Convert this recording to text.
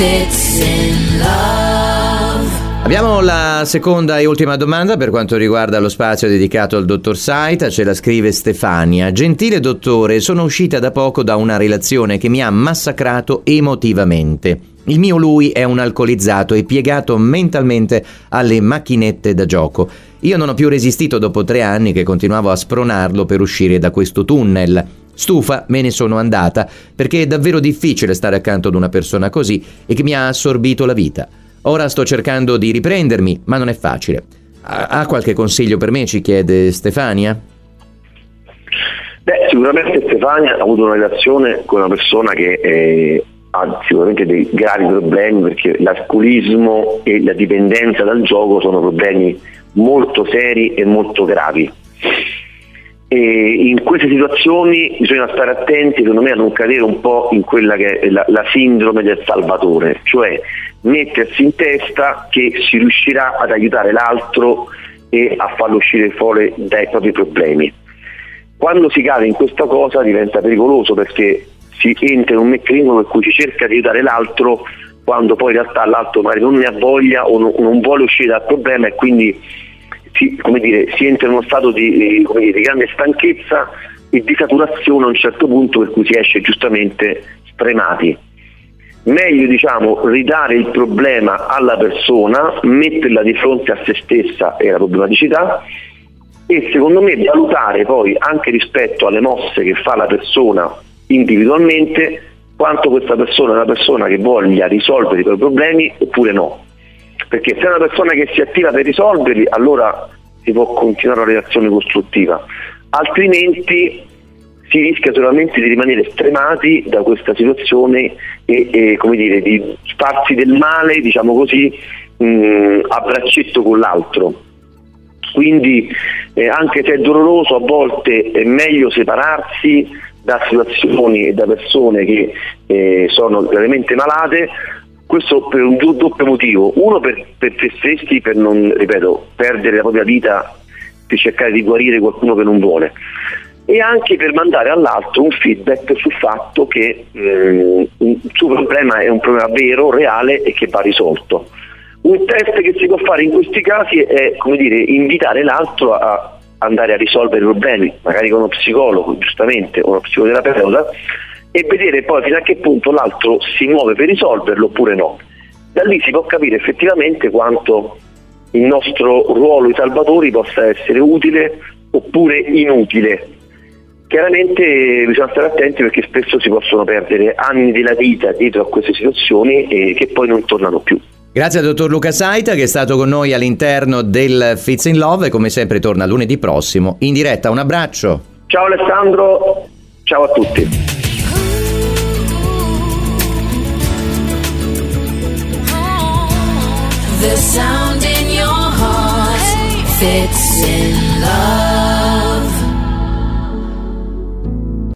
Fits in Love. Abbiamo la seconda e ultima domanda per quanto riguarda lo spazio dedicato al dottor Saita. Ce la scrive Stefania. Gentile dottore, sono uscita da poco da una relazione che mi ha massacrato emotivamente. Il mio lui è un alcolizzato e piegato mentalmente alle macchinette da gioco. Io non ho più resistito dopo 3 anni che continuavo a spronarlo per uscire da questo tunnel. Stufa, me ne sono andata perché è davvero difficile stare accanto ad una persona così e che mi ha assorbito la vita. Ora sto cercando di riprendermi, ma non è facile. Ha qualche consiglio per me, ci chiede Stefania? Sicuramente Stefania ha avuto una relazione con una persona che ha sicuramente dei gravi problemi, perché l'alcolismo e la dipendenza dal gioco sono problemi molto seri e molto gravi. E in queste situazioni bisogna stare attenti, secondo me, a non cadere un po' in quella che è la sindrome del salvatore, cioè mettersi in testa che si riuscirà ad aiutare l'altro e a farlo uscire fuori dai propri problemi. Quando si cade in questa cosa diventa pericoloso, perché si entra in un meccanismo per cui si cerca di aiutare l'altro quando poi in realtà l'altro magari non ne ha voglia o non vuole uscire dal problema, e quindi si entra in uno stato di grande stanchezza e di saturazione a un certo punto, per cui si esce giustamente stremati. Meglio ridare il problema alla persona, metterla di fronte a se stessa e alla problematicità, e secondo me valutare poi anche rispetto alle mosse che fa la persona individualmente quanto questa persona è una persona che voglia risolvere i propri problemi oppure no. Perché se è una persona che si attiva per risolverli, allora si può continuare una relazione costruttiva, altrimenti si rischia solamente di rimanere stremati da questa situazione e di farsi del male, a braccetto con l'altro. Quindi anche se è doloroso, a volte è meglio separarsi da situazioni e da persone che sono veramente malate. Questo per un doppio motivo: uno per se stessi, per non, perdere la propria vita per cercare di guarire qualcuno che non vuole, e anche per mandare all'altro un feedback sul fatto che il suo problema è un problema vero, reale e che va risolto. Un test che si può fare in questi casi è invitare l'altro a andare a risolvere i problemi, magari con uno psicologo, giustamente, o uno psicoterapeuta, e vedere poi fino a che punto l'altro si muove per risolverlo oppure no. Da lì si può capire effettivamente quanto il nostro ruolo di salvatori possa essere utile oppure inutile. Chiaramente bisogna stare attenti, perché spesso si possono perdere anni della vita dietro a queste situazioni e che poi non tornano più. Grazie al dottor Luca Saita, che è stato con noi all'interno del Fits in Love, e come sempre torna lunedì prossimo in diretta. Un abbraccio. Ciao Alessandro, ciao a tutti. The sound in your heart fits in